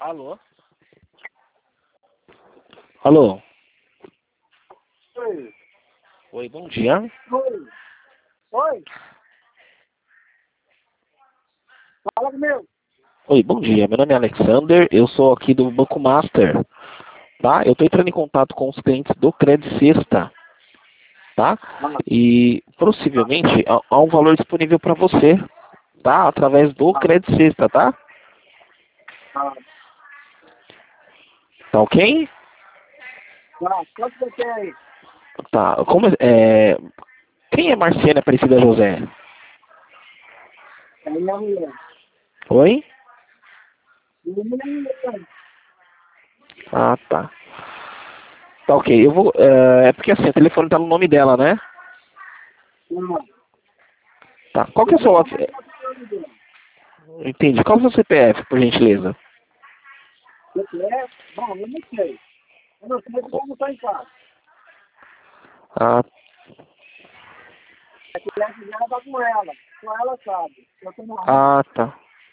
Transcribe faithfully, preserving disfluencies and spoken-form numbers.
Alô? Alô? Oi. Oi, bom dia. Oi. Oi. Fala comigo. Oi, bom dia. Meu nome é Alexander, eu sou aqui do Banco Master, tá? Eu estou entrando em contato com os clientes do Credit Sexta, tá? Ah, E possivelmente há há um valor disponível para você, tá? Através do ah, Credit Sexta, tá? ah. Tá ok? Ah, quanto você tem aí? Tá. Como é... Quem é Marciana Aparecida José? É minha mulher. Oi? Minha mulher. Ah, tá. Tá ok. Eu vou. É é porque assim, o telefone tá no nome dela, né? Não. Tá. Qual que é o seu WhatsApp? Entendi. Qual que é o seu C P F, por gentileza? Você é? Bom, eu não sei. Eu não sei porque eu não estou em casa. Ah, A criança dela tá com ela. Com ela, sabe. Eu tô na rua. ah, tá.